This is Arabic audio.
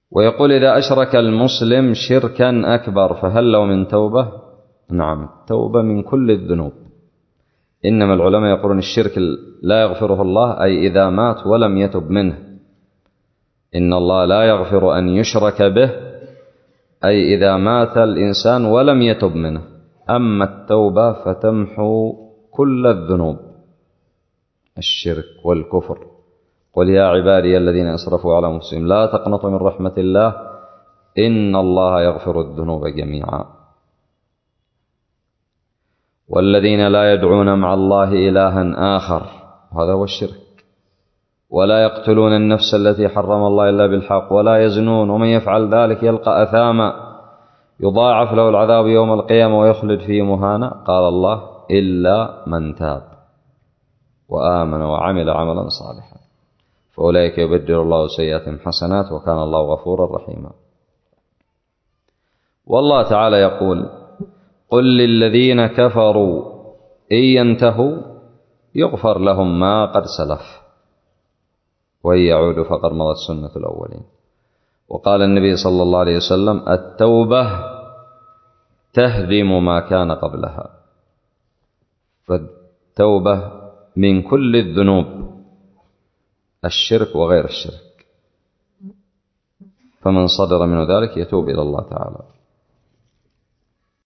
ويقول إذا أشرك المسلم شركا أكبر فهل له من توبة؟ نعم، توبة من كل الذنوب. إنما العلماء يقولون الشرك لا يغفره الله، أي إذا مات ولم يتب منه. إن الله لا يغفر أن يشرك به، أي إذا مات الإنسان ولم يتب منه. أما التوبة فتمحو كل الذنوب، الشرك والكفر. قل يا عبادي الذين أسرفوا على أنفسهم لا تقنطوا من رحمة الله إن الله يغفر الذنوب جميعا. والذين لا يدعون مع الله إلها آخر، هذا هو الشرك. ولا يقتلون النفس التي حرم الله إلا بالحق ولا يزنون ومن يفعل ذلك يلقى أثاما يضاعف له العذاب يوم القيامة ويخلد فيه مهانا. قال الله إلا من تاب وآمن وعمل عملا صالحا فأولئك يبدل الله سيئاتهم حسنات وكان الله غفورا رحيما. والله تعالى يقول قل للذين كفروا إن ينتهوا يغفر لهم ما قد سلف وإن يعودوا فقد مضت سنة الأولين. وقال النبي صلى الله عليه وسلم التوبة تهدم ما كان قبلها، فالتوبة من كل الذنوب، الشرك وغير الشرك، فمن صدر منه ذلك يتوب إلى الله تعالى.